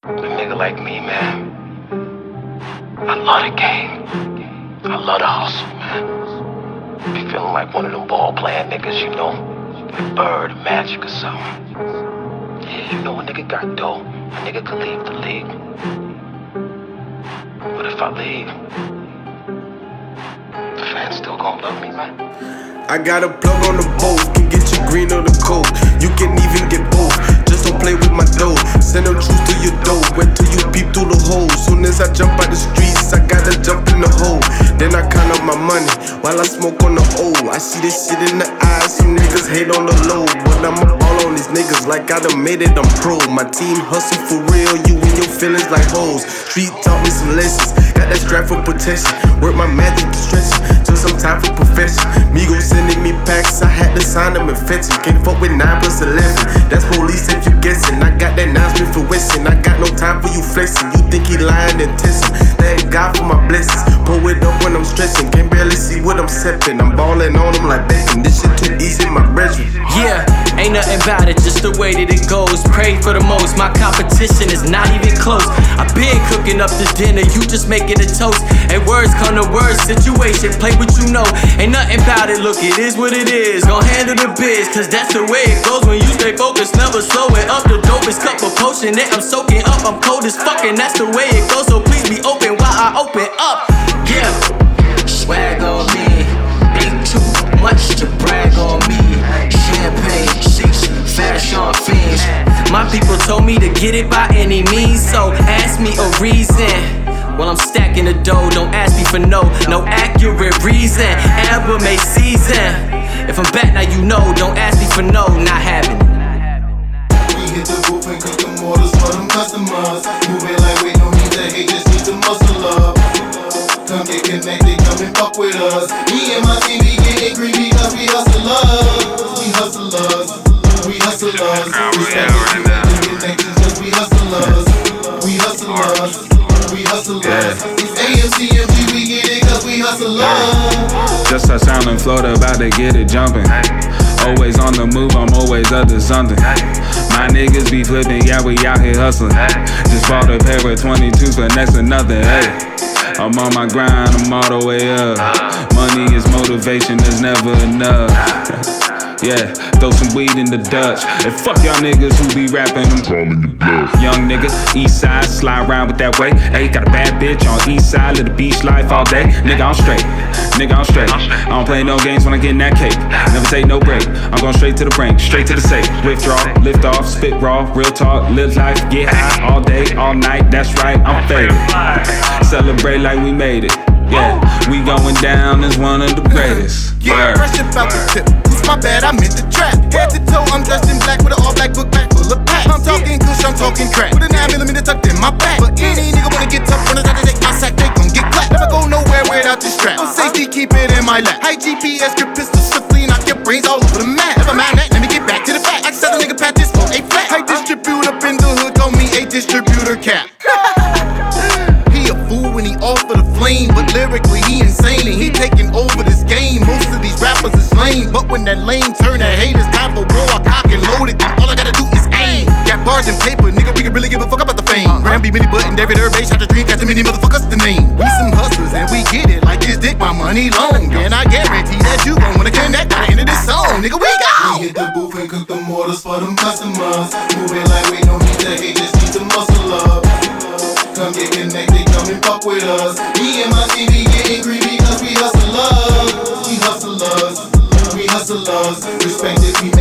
A nigga like me, man, I love the game. I love the hustle, man. Be feeling like one of them ball-playing niggas, you know? Like Bird or Magic or something. Yeah, you know, a nigga got dough. A nigga could leave the league. But if I leave, the fans still gonna love me, man. I got a plug on the boat, can get you green or the coke. You can even get both, just don't play with my dough. Send them truth to your door, wait till you peep through the hole. Soon as I jump out the streets, I gotta jump in the hole. Then I count up my money, while I smoke on the O. I see this shit in the eyes, some niggas hate on the low. But I'ma ball on these niggas like I done made it, I'm pro. My team hustle for real, you and your feelings like hoes. Street taught me some lessons, got that strap for protection. Work my magic to stretch it, till some time for profession. Migos sending me packs, I had to sign them and fetch them. Can't fuck with 9 plus 11, that's police if you guessing. I got that 9 Smith for Wesson, I got no time for you flexing. You think he lying and testing, thank God for my blessings. Pull it up when I'm stressing, can't barely see what I'm sipping. I'm balling on them like Beckham, this shit too easy, my brethren. Yeah, ain't nothing about it, just the way that it goes. Pray for the most, my competition is not even close. I've been cooking up this dinner, you just making a toast. And words come to words, situation, play what you know. Ain't nothing about it, look, it is what it is. Gon' handle the biz, cause that's the way it goes. When you stay focused, never slowing up. The dopest cup of potion that I'm soaking up. I'm cold as fuck and that's the way it goes. So please be open while I open up. Yeah, swag on me, ain't too much to brag on me. Champagne, seats, fashion fiends. My people told me to get it by any means, so ask me a reason. While I'm stacking the dough, don't ask me for no accurate reason. Album a season. If I'm back now you know, don't ask me for no, not having it. We hit the booth and cook them orders for them customers. Moving like we don't need to hate, just need to muscle up. Come get connected, come and fuck with us. Me and my team, we getting greedy cause we hustlers. We hustlers, we hustlers. Respect it, you making connections cause we hustlers. We hustlers, we hustlers. It's AMCMG, we get it cause we hustlers. Just a sound in Florida, about to get it jumping. Always on the move, I'm always up to something. My niggas be flipping, yeah, we out here hustling. Just bought a pair of 22s for next to nothing, hey. I'm on my grind, I'm all the way up. Money is motivation, there's never enough. Yeah, throw some weed in the Dutch. And fuck y'all niggas who be rapping, I'm calling you bluff. Young nigga, east side, slide around with that way. Hey, got a bad bitch on east side, live the beach life all day. Nigga, I'm straight. Nigga, I'm straight. I don't play no games when I get in that cake. Never take no break. I'm going straight to the brink, straight to the safe. Withdraw, lift off, spit raw, real talk, live life, get high all day, all night. That's right, I'm faded. Celebrate like we made it. Yeah, we going down as one of the greatest. Yeah, fresh about the tip. Who's my bad? I'm in the trap. Head to toe, I'm dressed in black with an all black book bag full of packs. I'm talking kush, I'm talking crack. With a 9mm tucked in my back. But any nigga wanna get tough, when I try to take my sack, they gon' get clapped. Never go nowhere without this strap. For safety, keep it in my lap. High GPS, grip pistol, swiftly knock your brains all over the map. Never mind that, let me get back to the fact. I said a nigga pat this for a flat. I distribute up in the hood, call me a distributor cap. He a fool when he off of the flame, but lyrically he insane and he taking over this game. Most of these rappers is lame, but when that lame turn to haters, time for war, I cock and load it, then all I gotta do is aim. Got bars and paper, nigga, we can really give a fuck about the fame. Gramby, Mini Button, David Irvay, shot the dream, got too many motherfuckers to name. We some hustlers and we get it like this dick, my money long, and I guarantee that you gon' wanna connect by the end of this song, nigga, we go. We hit the booth and cook them orders for them customers. Moving like we don't need to hate, just need to muscle up. Come get connected, come and fuck with us. Me and my team, we getting greedy cause we hustlers. We hustlers, we hustlers. Respect it, we